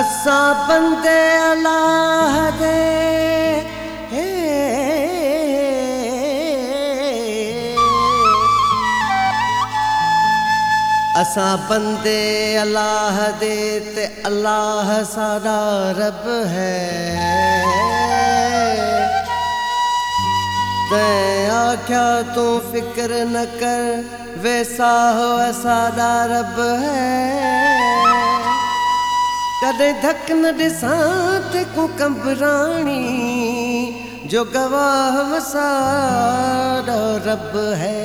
असा बंदे अल्लाह दे असा बंदे अल्लाह दे ते अल्लाह सारा रब है। तैं आख्या तू फिक्र न कर वैसा हो सारा रब है। कदे धक न दिसां ते को कंबरानी जो गवाह सारा रब है।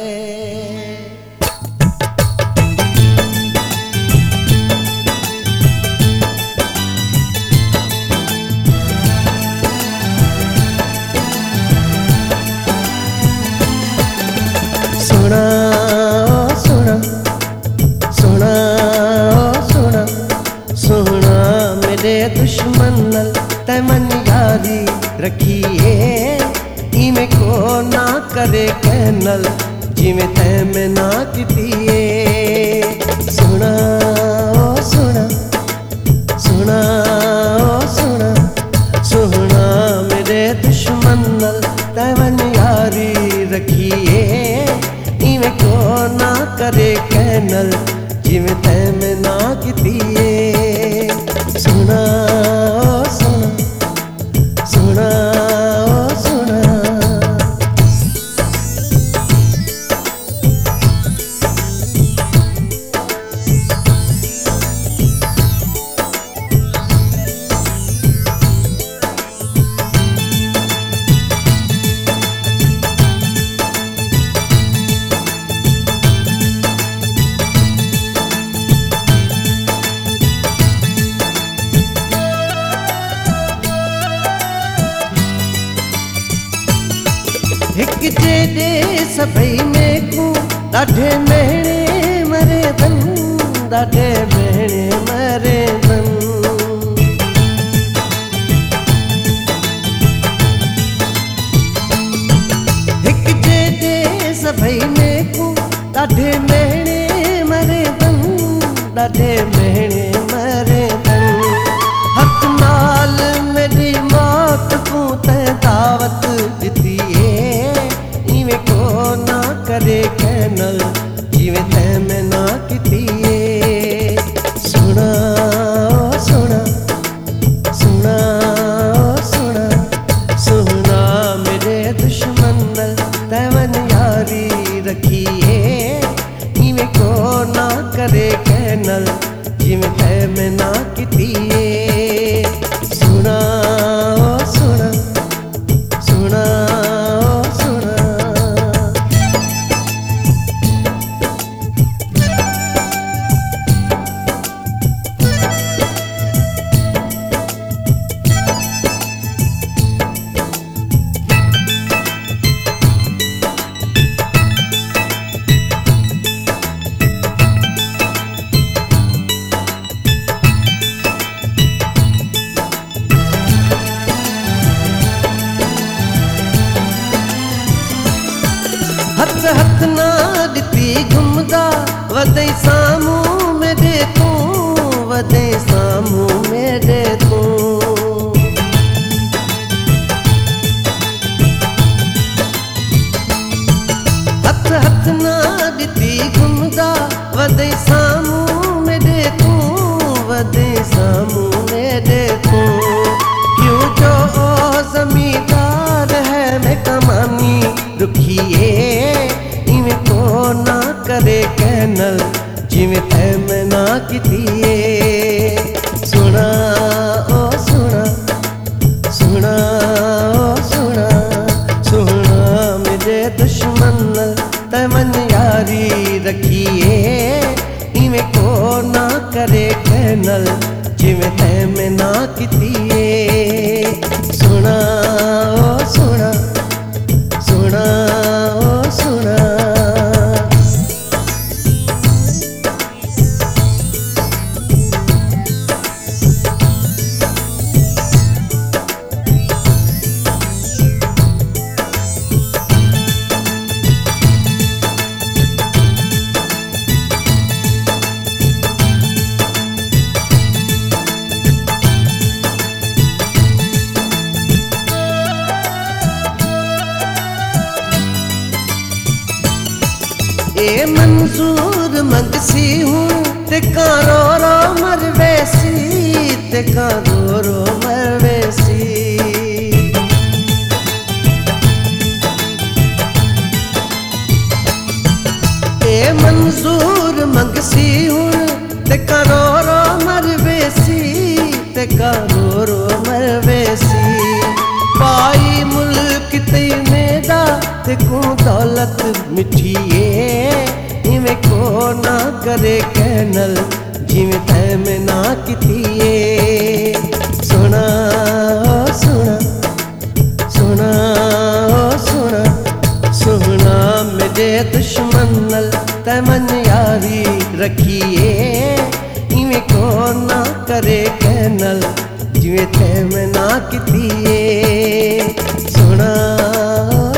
सुना सुना सुना सुना सुना मेरे दुश्मन नल तै मन यारी रखिए इमें को ना करे कहनल जिमें तै में ना कितिए। सुना सुना सुना सुना सुना मेरे दुश्मन नल तै मन यारी रखिए इमें को ना करे कहनल जिमें तै में ना कितिए। सुना सुना सुना सुना हिक जे दे सभई में को ॾाढे मेणे मरे धन ॾाढे मेणे मरे धन। हिक जे दे सभई में को ॾाढे मेणे मरे धन ॾाढे मेणे मरे धन। हक नाल मेरी मौत को तैं दावत दी को ना करे कहनल जिमें तै में ना कितिए। सुना सुना सुना सुना सुना मेरे दुश्मन नल तै मन यारी रखिए इमें को ना करे कहनल जिमें तै में ना कितिए। सुना सुना सुना हथ हथ ना दिती घुमदा वदे सामू मेरे तू वदे सामू मेरे तू। हथ हथ ना दिती घुमदा वदे सामू मेरे तू वदे सामू मेरे तू। क्यों जो जमींदार है मैं कमानी रुखिए इमें को ना करे कहनल जिमें तै में ना कितिए। सुना ओ सुना सुना ओ सुना सुना मेरे दुश्मन नल तै मन यारी रखिए इमें को ना करे कहनल जिमें तै में ना कितिए। सुना ओ सुना सुना ओ सुना ए मंजूर मंगसी हूँ ते रो रो मरवेसी, ते रो रो मरवेसी। ए मंजूर मंगसी हूँ ते रो रो मरवेसी, ते रो रो मरवेसी। पाई मुल्क ते मेरा ते को दौलत मिठिए, इवें को ना करे कहनल जिवें तै में ना कितिए। सुना सुना सुना सुना सुना मेरे दुश्मन नल तै मन यारी रखिए, इवें को ना करे कहनल जिवें तै में ना कितिए। सुना